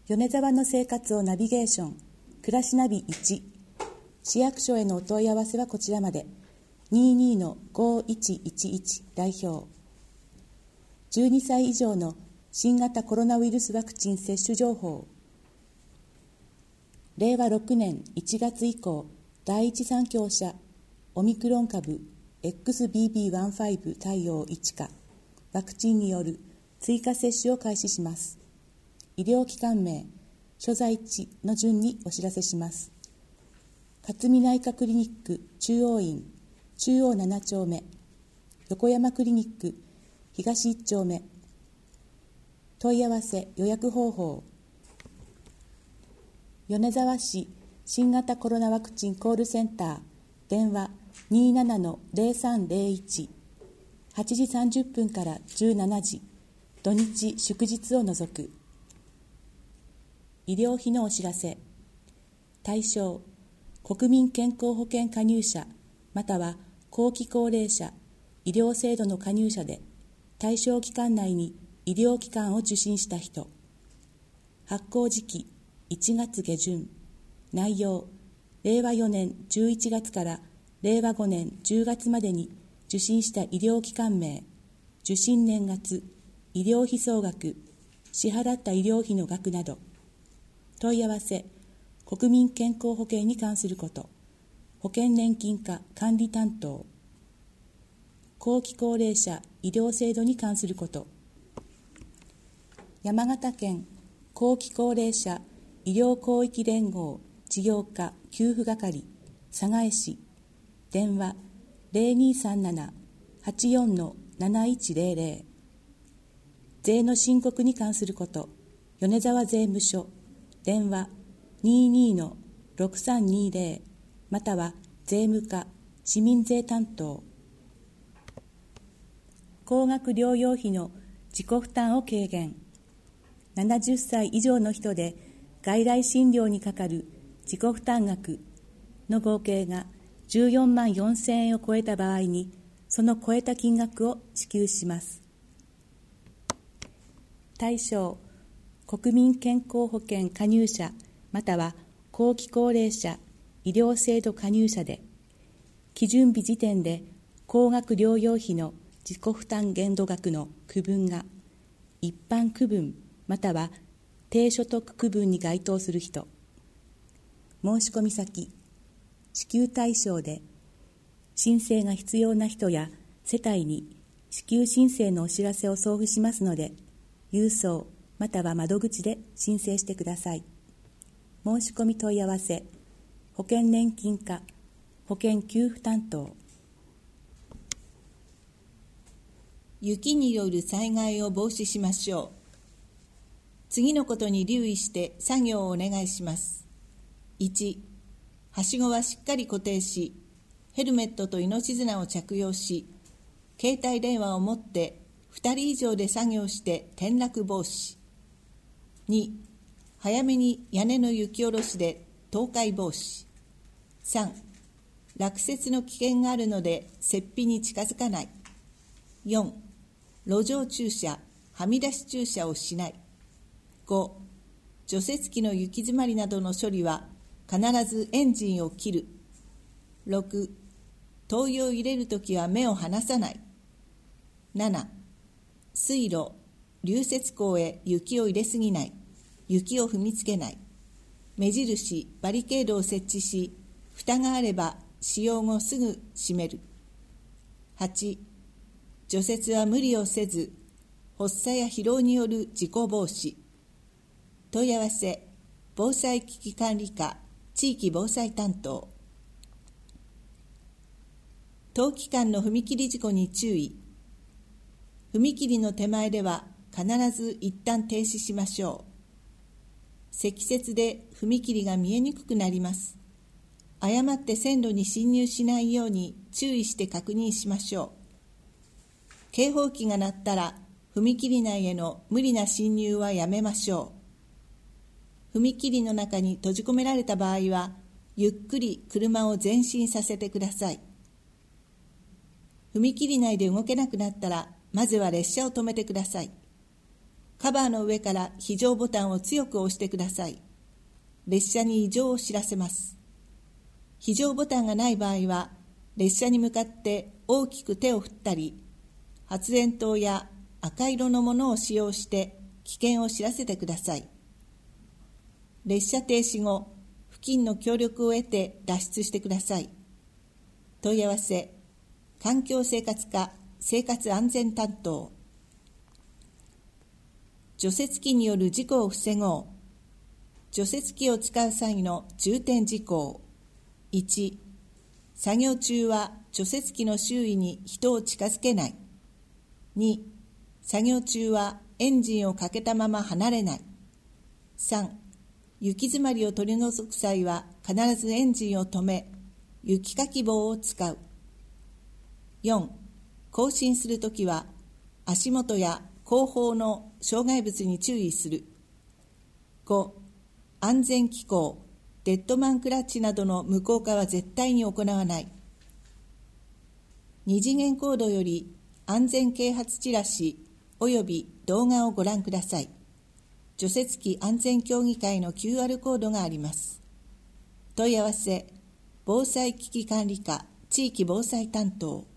米沢の生活をナビゲーション、暮らしナビ1、市役所へのお問い合わせはこちらまで。22-5111代表。12歳以上の新型コロナウイルスワクチン接種情報。令和6年1月以降、第一三共社オミクロン株 XBB.1.5 対応1価ワクチンによる追加接種を開始します。医療機関名、所在地の順にお知らせします。勝見内科クリニック中央院中央7丁目、横山クリニック東1丁目。問い合わせ予約方法。米沢市新型コロナワクチンコールセンター、電話 27-0301、8時30分から17時、土日祝日を除く。医療費のお知らせ。対象、国民健康保険加入者、または後期高齢者、医療制度の加入者で、対象期間内に医療機関を受診した人。発行時期、1月下旬。内容、令和4年11月から令和5年10月までに受診した医療機関名、受診年月、医療費総額、支払った医療費の額など。問い合わせ、国民健康保険に関すること、保険年金課管理担当。後期高齢者医療制度に関すること、山形県後期高齢者医療広域連合事業課給付係寒河江市、電話 0237-84-7100。税の申告に関すること、米沢税務署、電話 22-6320、または税務課市民税担当。高額療養費の自己負担を軽減。70歳以上の人で外来診療にかかる自己負担額の合計が14万4000円を超えた場合に、その超えた金額を支給します。対象、国民健康保険加入者、または後期高齢者医療制度加入者で、基準日時点で高額療養費の自己負担限度額の区分が一般区分または低所得区分に該当する人。申込先、支給対象で申請が必要な人や世帯に支給申請のお知らせを送付しますので、郵送または窓口で申請してください。申し込み問い合わせ、保険年金課保険給付担当。 雪による災害を防止しましょう。次のことに留意して作業をお願いします。1、はしごはしっかり固定し、ヘルメットと命綱を着用し、携帯電話を持って2人以上で作業して転落防止。2、早めに屋根の雪下ろしで倒壊防止。3、落雪の危険があるので雪庇に近づかない。4、路上駐車、はみ出し駐車をしない。5、除雪機の雪詰まりなどの処理は必ずエンジンを切る。6、灯油を入れるときは目を離さない。7、水路、流雪溝へ雪を入れすぎない。雪を踏みつけない。目印、バリケードを設置し、蓋があれば使用後すぐ閉める。8、除雪は無理をせず、発作や疲労による事故防止。問い合わせ、防災危機管理課地域防災担当。当期間の踏切事故に注意。踏切の手前では必ず一旦停止しましょう。積雪で踏切が見えにくくなります。誤って線路に進入しないように注意して確認しましょう。警報器が鳴ったら踏切内への無理な進入はやめましょう。踏切の中に閉じ込められた場合は、ゆっくり車を前進させてください。踏切内で動けなくなったら、まずは列車を止めてください。 カバーの上から非常ボタンを強く押してください。列車に異常を知らせます。非常ボタンがない場合は、列車に向かって大きく手を振ったり、発煙筒や赤色のものを使用して危険を知らせてください。列車停止後、付近の協力を得て脱出してください。問い合わせ、環境生活課生活安全担当。除雪機による事故を防ごう。除雪機を使う際の重点事項。1、作業中は除雪機の周囲に人を近づけない。2、作業中はエンジンをかけたまま離れない。3、雪詰まりを取り除く際は必ずエンジンを止め、雪かき棒を使う。4、行進するときは足元や後方の障害物に注意する。5、安全機構、デッドマンクラッチなどの無効化は絶対に行わない。二次元コードより安全啓発チラシおよび動画をご覧ください。除雪機安全協議会の QR コードがあります。問い合わせ、防災危機管理課地域防災担当。